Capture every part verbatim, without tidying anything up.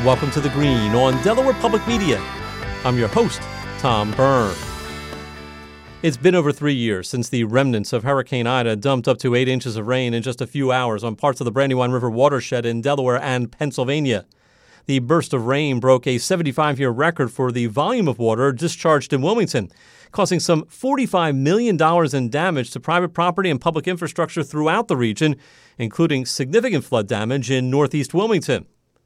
Welcome to The Green on Delaware Public Media. I'm your host, Tom Byrne. It's been over three years since the remnants of Hurricane Ida dumped up to eight inches of rain in just a few hours on parts of the Brandywine River watershed in Delaware and Pennsylvania. The burst of rain broke a seventy-five-year record for the volume of water discharged in Wilmington, causing some forty-five million dollars in damage to private property and public infrastructure throughout the region, including significant flood damage in northeast Wilmington.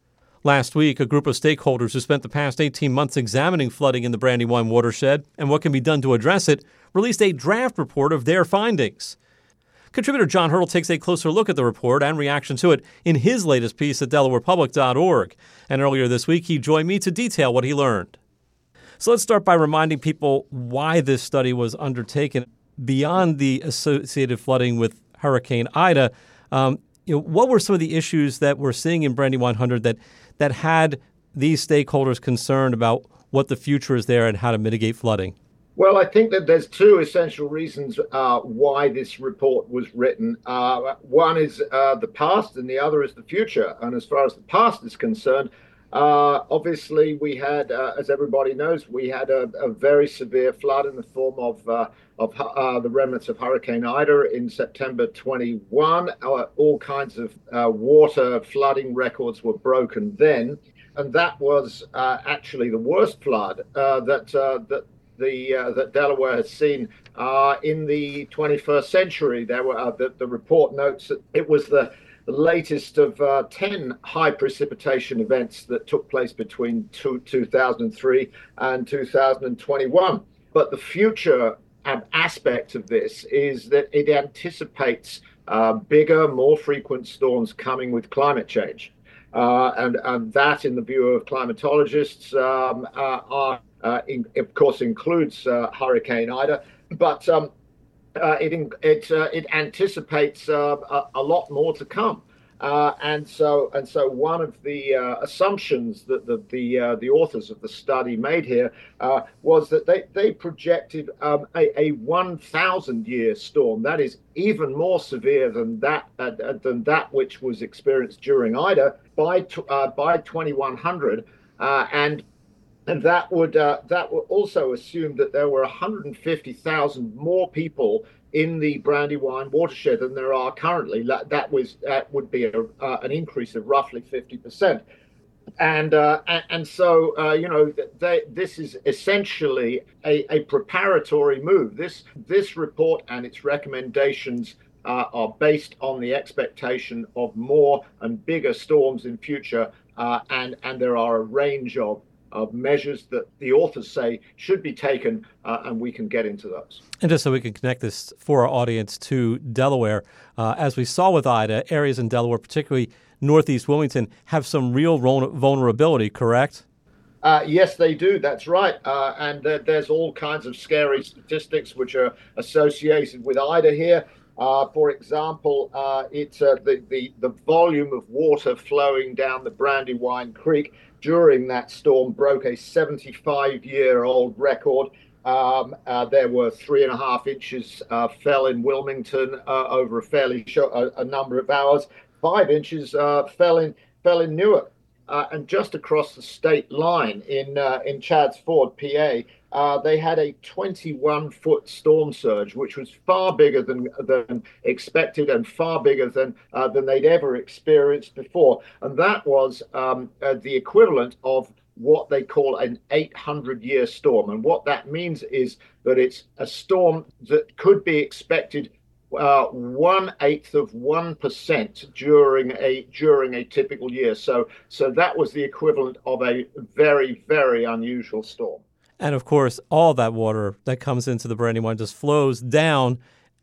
Last week, a group of stakeholders who spent the past eighteen months examining flooding in the Brandywine watershed and what can be done to address it released a draft report of their findings. Contributor John Hurdle takes a closer look at the report and reaction to it in his latest piece at delaware public dot org. And earlier this week, he joined me to detail what he learned. So let's start by reminding people why this study was undertaken. Beyond the associated flooding with Hurricane Ida, um, you know, what were some of the issues that we're seeing in Brandywine one hundred that that had these stakeholders concerned about what the future is there and how to mitigate flooding? Well, I think that there's two essential reasons uh, why this report was written. Uh, one is uh, the past and the other is the future. And as far as the past is concerned, uh, obviously we had, uh, as everybody knows, we had a, a very severe flood in the form of uh, of uh, the remnants of Hurricane Ida in September twenty-one. Uh, all kinds of uh, water flooding records were broken then. And that was uh, actually the worst flood uh, that uh, that the uh, that Delaware has seen uh, in the twenty-first century. There were uh, the, the report notes that it was the, the latest of uh, ten high precipitation events that took place between two, two thousand three and two thousand twenty-one. But the future aspect of this is that it anticipates uh, bigger, more frequent storms coming with climate change. Uh, and, and that, in the view of climatologists, um, uh, are, uh, in, of course, includes uh, Hurricane Ida, but um, uh, it it uh, it anticipates uh, a, a lot more to come. Uh, and so and so one of the uh, assumptions that the the, uh, the authors of the study made here uh, was that they they projected um, a, a one thousand year storm that is even more severe than that uh, than that which was experienced during Ida by t- uh, by twenty-one hundred, uh, and and that would uh, that would also assume that there were one hundred fifty thousand more people in the Brandywine watershed than there are currently. That, that was that would be a, uh, an increase of roughly fifty percent. And, uh, and and so uh, you know they, this is essentially a, a preparatory move. This this report and its recommendations uh, are based on the expectation of more and bigger storms in future, uh, and and there are a range of of measures that the authors say should be taken, uh, and we can get into those. And just so we can connect this for our audience to Delaware, uh, as we saw with Ida, areas in Delaware, particularly northeast Wilmington, have some real vulnerability, correct? Uh, yes, they do. That's right. Uh, and there, there's all kinds of scary statistics which are associated with Ida here. Uh, for example, uh, it's uh, the, the, the volume of water flowing down the Brandywine Creek during that storm broke a seventy-five-year-old record. Um, uh, there were three and a half inches uh, fell in Wilmington uh, over a fairly short, a, a number of hours. Five inches uh, fell in fell in Newark, uh, and just across the state line in uh, in Chadds Ford, P A. Uh, they had a twenty-one foot storm surge, which was far bigger than than expected and far bigger than uh, than they'd ever experienced before. And that was um, uh, the equivalent of what they call an eight hundred year storm. And what that means is that it's a storm that could be expected uh, one eighth of one percent during a during a typical year. So so that was the equivalent of a very, very unusual storm. And, of course, all that water that comes into the Brandywine just flows down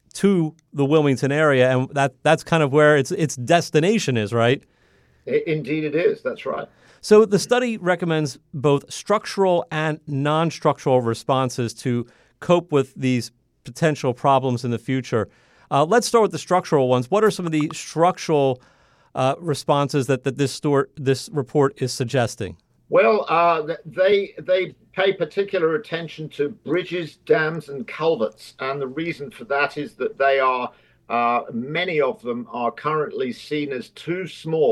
to the Wilmington area, and that that's kind of where its its destination is, right? Indeed it is. That's right. So the study recommends both structural and non-structural responses to cope with these potential problems in the future. Uh, let's start with the structural ones. What are some of the structural uh, responses that, that this, store, this report is suggesting? Well, uh, they they pay particular attention to bridges, dams, and culverts, and the reason for that is that they are uh, many of them are currently seen as too small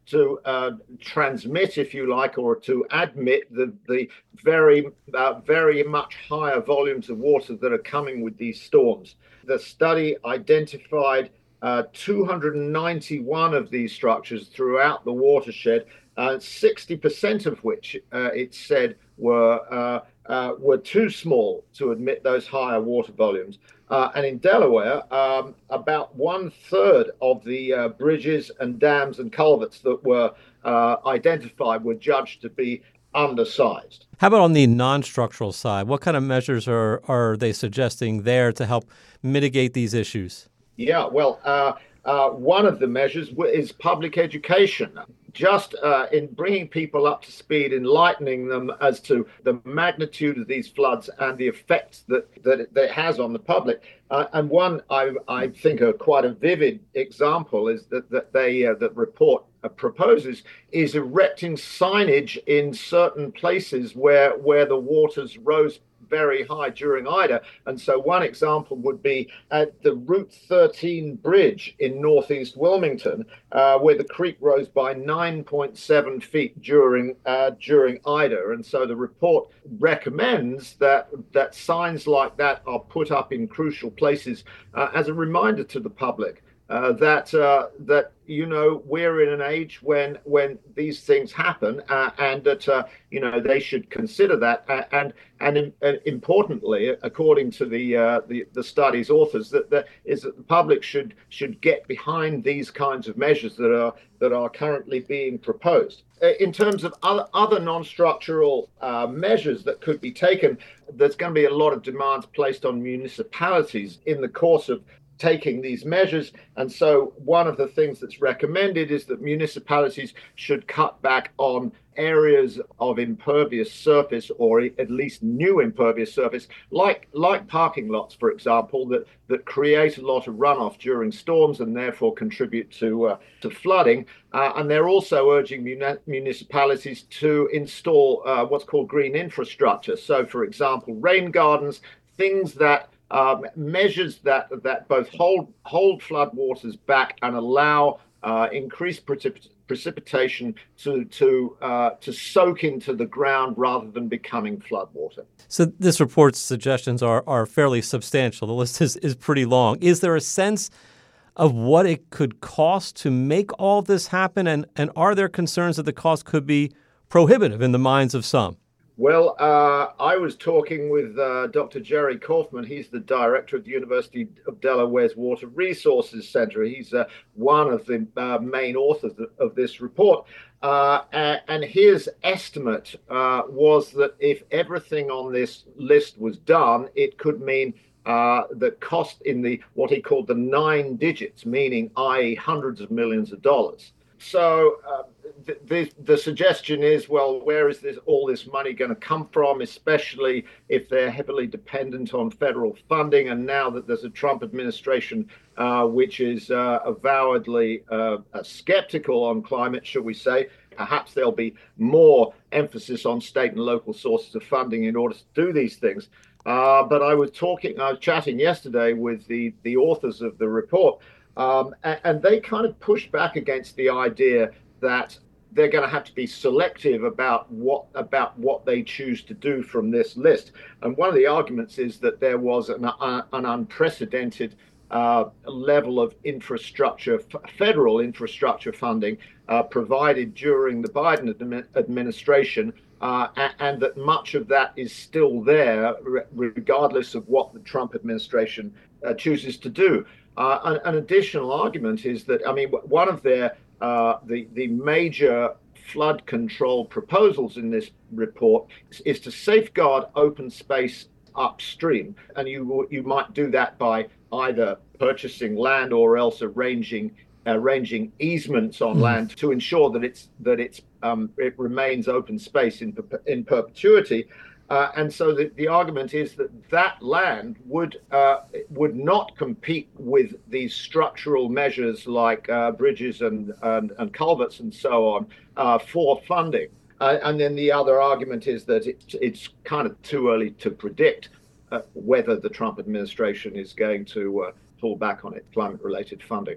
to uh, transmit, if you like, or to admit the the very uh, very much higher volumes of water that are coming with these storms. The study identified uh, two hundred ninety-one of these structures throughout the watershed, uh, sixty percent of which uh, it said were uh, uh, were too small to admit those higher water volumes. Uh, and in Delaware, um, about one third of the uh, bridges and dams and culverts that were uh, identified were judged to be undersized. How about on the non-structural side? What kind of measures are, are they suggesting there to help mitigate these issues? Yeah, well, uh, uh, one of the measures is public education. Just uh, in bringing people up to speed, enlightening them as to the magnitude of these floods and the effects that, that, it, that it has on the public. Uh, and one I, I think a quite a vivid example is that, that they uh, that report uh, proposes is erecting signage in certain places where where the waters rose very high during Ida. And so one example would be at the Route thirteen bridge in northeast Wilmington, uh, where the creek rose by nine point seven feet during uh, during Ida. And so the report recommends that that signs like that are put up in crucial places uh, as a reminder to the public uh, that uh, that you know we're in an age when when these things happen, uh, and that uh, you know they should consider that, uh, and and, and importantly, according to the uh, the the study's authors, that that is that the public should should get behind these kinds of measures that are that are currently being proposed. In terms of other other non-structural uh, measures that could be taken, there's going to be a lot of demands placed on municipalities in the course of taking these measures. And so one of the things that's recommended is that municipalities should cut back on areas of impervious surface, or at least new impervious surface, like like parking lots, for example, that, that create a lot of runoff during storms and therefore contribute to uh, to flooding. Uh, and they're also urging muni- municipalities to install uh, what's called green infrastructure. So, for example, rain gardens, things that Um, measures that that both hold hold floodwaters back and allow uh, increased precip- precipitation to to uh, to soak into the ground rather than becoming floodwater. So this report's suggestions are are fairly substantial. The list is, is pretty long. Is there a sense of what it could cost to make all this happen, and, and are there concerns that the cost could be prohibitive in the minds of some? Well, uh, I was talking with uh, Doctor Jerry Kaufman. He's the director of the University of Delaware's Water Resources Center. He's uh, one of the uh, main authors of this report. Uh, and his estimate uh, was that if everything on this list was done, it could mean uh, the cost in the what he called the nine digits, meaning that is hundreds of millions of dollars. So uh, the, the, the suggestion is, well, where is this all this money going to come from, especially if they're heavily dependent on federal funding? And now that there's a Trump administration uh, which is uh, avowedly uh, skeptical on climate, shall we say, perhaps there'll be more emphasis on state and local sources of funding in order to do these things. Uh, but I was talking, I was chatting yesterday with the, the authors of the report. Um, and, and they kind of push back against the idea that they're going to have to be selective about what about what they choose to do from this list. And one of the arguments is that there was an, uh, an unprecedented uh, level of infrastructure, f- federal infrastructure funding uh, provided during the Biden admi- administration, uh, and, and that much of that is still there, re- regardless of what the Trump administration uh, chooses to do. Uh, an, an additional argument is that, I mean, one of their uh, the the major flood control proposals in this report is, is to safeguard open space upstream, and you you might do that by either purchasing land or else arranging arranging easements on mm. land to ensure that it's that it's um, it remains open space in in perpetuity. Uh, and so the, the argument is that that land would uh, would not compete with these structural measures like uh, bridges and, and, and culverts and so on uh, for funding. Uh, and then the other argument is that it, it's kind of too early to predict uh, whether the Trump administration is going to uh, pull back on its climate-related funding.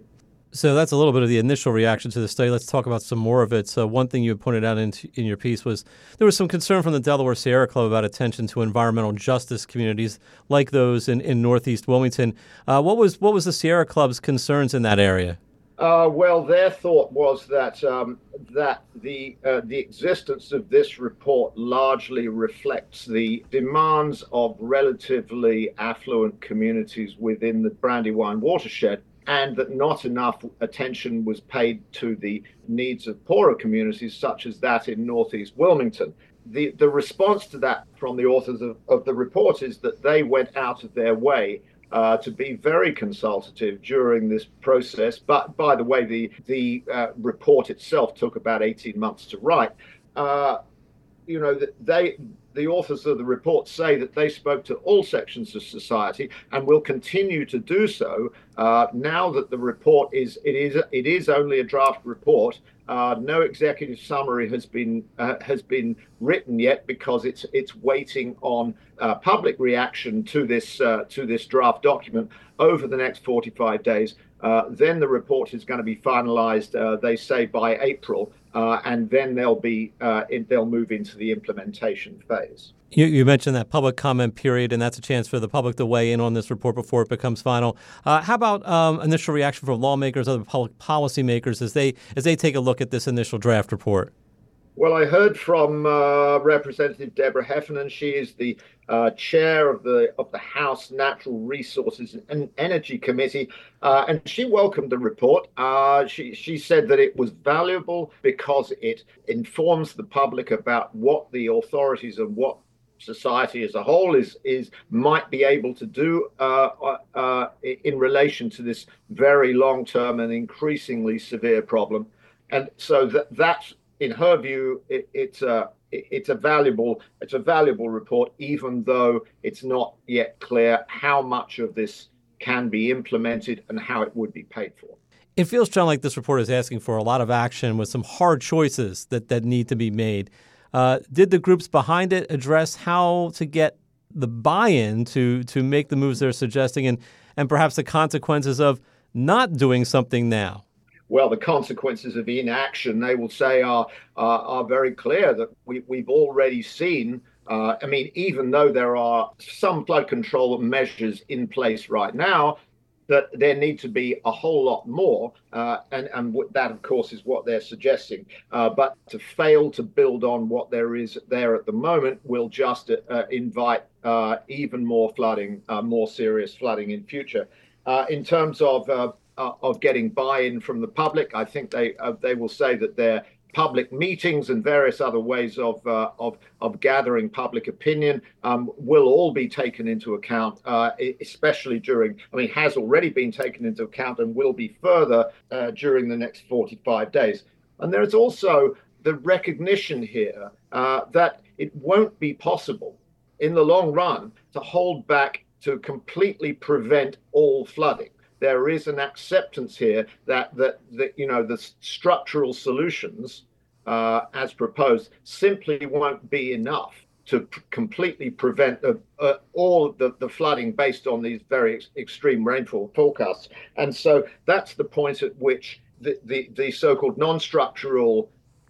So that's a little bit of the initial reaction to the study. Let's talk about some more of it. So one thing you had pointed out in, in your piece was there was some concern from the Delaware Sierra Club about attention to environmental justice communities like those in, in Northeast Wilmington. Uh, what was what was the Sierra Club's concerns in that area? Uh, well, their thought was that um, that the uh, the existence of this report largely reflects the demands of relatively affluent communities within the Brandywine watershed, and that not enough attention was paid to the needs of poorer communities, such as that in Northeast Wilmington. The the response to that from the authors of, of the report is that they went out of their way uh, to be very consultative during this process. But by the way, the, the uh, report itself took about eighteen months to write. Uh, you know, they... The authors of the report say that they spoke to all sections of society and will continue to do so uh, now that the report is it is it is only a draft report. Uh, no executive summary has been uh, has been written yet because it's it's waiting on uh, public reaction to this uh, to this draft document over the next forty-five days. Uh, then the report is going to be finalized, uh, they say, by April, uh, and then they'll be uh, in, they'll move into the implementation phase. You, you mentioned that public comment period, and that's a chance for the public to weigh in on this report before it becomes final. Uh, how about um, initial reaction from lawmakers, other public policymakers, as they as they take a look at this initial draft report? Well, I heard from uh, Representative Deborah Heffernan. She is the uh, chair of the of the House Natural Resources and Energy Committee, uh, and she welcomed the report. Uh, she she said that it was valuable because it informs the public about what the authorities and what society as a whole is is might be able to do uh, uh, in relation to this very long-term and increasingly severe problem, and so that that's. In her view, it, it's a it's a valuable it's a valuable report, even though it's not yet clear how much of this can be implemented and how it would be paid for. It feels, John, like this report is asking for a lot of action with some hard choices that, that need to be made. Uh, did the groups behind it address how to get the buy-in to to make the moves they're suggesting, and and perhaps the consequences of not doing something now? Well, the consequences of inaction, they will say, are are, are very clear. That we, we've already seen. Uh, I mean, even though there are some flood control measures in place right now, that there need to be a whole lot more. Uh, and, and that, of course, is what they're suggesting. Uh, but to fail to build on what there is there at the moment will just uh, invite uh, even more flooding, uh, more serious flooding in future. Uh, in terms of uh, Uh, of getting buy-in from the public, I think they uh, they will say that their public meetings and various other ways of uh, of of gathering public opinion um, will all be taken into account, uh, especially during. I mean, has already been taken into account and will be further uh, during the next forty-five days. And there is also the recognition here uh, that it won't be possible in the long run to hold back to completely prevent all flooding. There is an acceptance here that that, that you know the structural solutions uh, as proposed simply won't be enough to p- completely prevent uh, uh, all the, the flooding based on these very ex- extreme rainfall forecasts. And so that's the point at which the, the, the so-called non-structural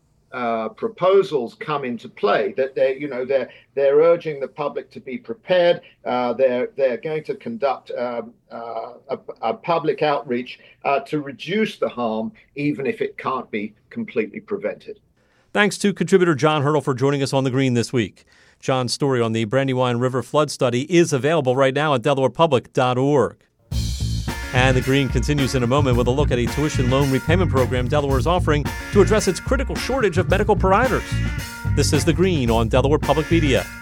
Uh, proposals come into play. That they, you know, they're they're urging the public to be prepared. Uh, they're they're going to conduct um, uh, a, a public outreach uh, to reduce the harm, even if it can't be completely prevented. Thanks to contributor John Hurdle for joining us on The Green this week. John's story on the Brandywine River flood study is available right now at delaware public dot org. And The Green continues in a moment with a look at a tuition loan repayment program Delaware is offering to address its critical shortage of medical providers. This is The Green on Delaware Public Media.